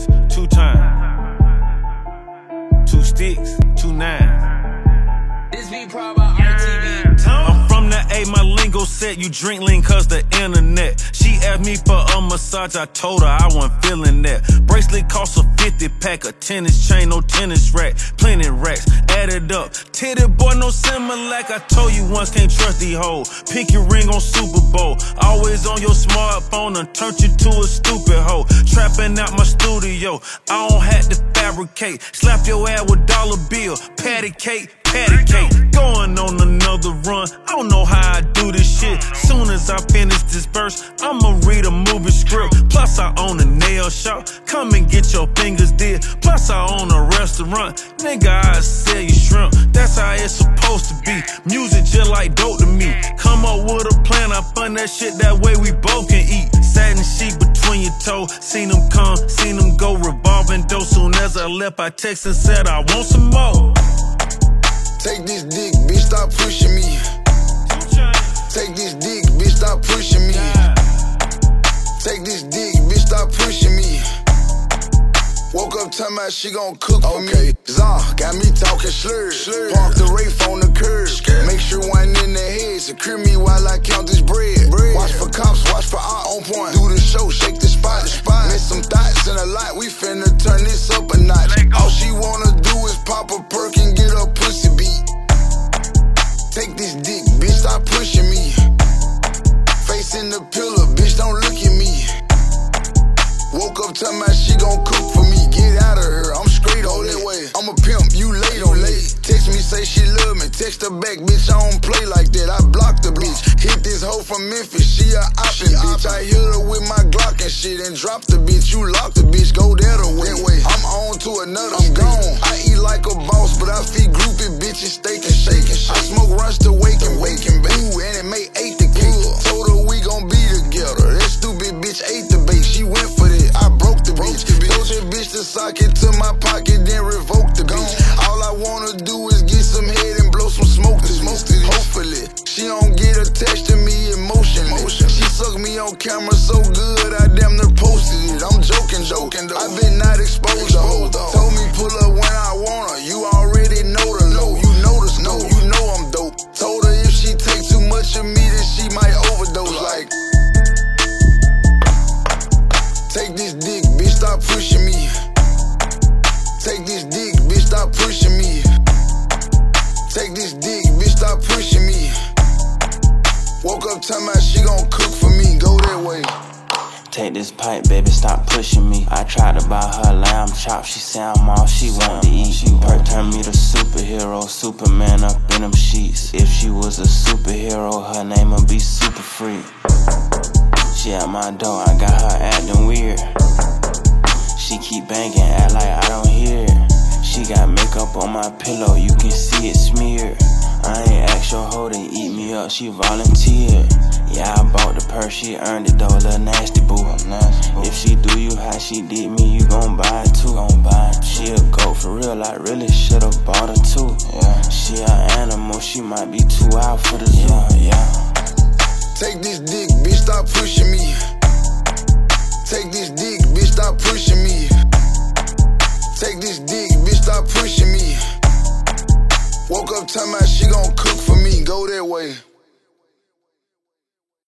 digits, 2 times. 2 sticks, 2 nines. This be proud by RTV. I'm from the A, my lingo set. You drink lean cause the internet. She asked me for a massage, I told her I wasn't feeling that. Bracelet cost a 50 pack, a tennis chain, no tennis rack. Plenty racks, added up. Titty boy, no Similac. I told you once, can't trust these hoes. Pinky ring on Super Bowl. Always on your smartphone and turned you to a stupid hoe. Trapping out my studio, I don't have to fabricate. Slap your ass with dollar bill, patty cake. Going on another run, I don't know how I do this shit. Soon as I finish this verse, I'ma read a movie script. Plus I own a nail shop, come and get your fingers did. Plus I own a restaurant, nigga I sell you shrimp. That's how it's supposed to be, music just like dope to me. Come up with a plan, I fund that shit, that way we both can eat. Satin sheet between your toes, seen them come, seen them go. Revolving door, soon as I left I texted and said I want some more. Take this dick, bitch, stop pushing me. Take this dick, bitch, stop pushing me. Take this dick, bitch, stop pushing me. Woke up talking about she gon' cook for me. Got me talking slurred. Park the Wraith on the curb. Make sure one in the head. Secure me while I count this bread. Watch for cops, watch for eye on point. Do the show, shake the spot. Miss some thoughts in a lot. We finna turn this up a notch. All she wanna do is pop a perk and get her pussy beat. Take this dick, bitch, stop pushing me. Face in the pillar, bitch, don't look at me. Woke up talking about she gon' cook for me. Get out of here, I'm straight on that way. I'm a pimp, you late on late. Text me, say she love me. Text her back, bitch, I don't play like that. I blocked the bitch. Hit this hoe from Memphis, she a oppin' bitch. I hit her with my Glock and shit and drop the bitch. You lock the bitch, go that way. I'm on to another, I'm gone. I eat like a boss, but I feed groupie bitches, steak and shaking. I smoke runs to waking. Ooh, and it made 8 the cake. Told her we gon' be together. That stupid bitch ate the bait, she went for that. I broke the bitch. Told that bitch to sock it to my pocket, then revoke the bitch. All I wanna do is get some head and blow some smoke to this. Hopefully, she don't get attached to me emotionally. She sucked me on camera so good, I damn near posted it. I'm joking though. I been not exposed though. Told me pull up when I want her. You already know the low. You know the snow. You know I'm dope. Told her if she take too much of me, then she might overdose. Like, take this dick, bitch, stop pushing me. Take this dick, bitch, stop pushing me. Take this dick, bitch, stop pushing me. Woke up talking about she gon' cook for me, go that way. Take this pipe, baby, stop pushing me. I tried to buy her lamb chop, she said I'm all she want to eat. Her turn me to superhero, Superman up in them sheets. If she was a superhero, her name would be Super Freak. She at my door, I got her acting weird. She keep banging, act like I don't hear it. She got makeup on my pillow, you can see it smeared. I ain't asked your hoe to eat me up, she volunteered. Yeah, I bought the purse, she earned it though, little nasty boo. If she do you how she did me, you gon' buy it too. She a goat for real, I really should've bought her too. She an animal, she might be too out for the zoo.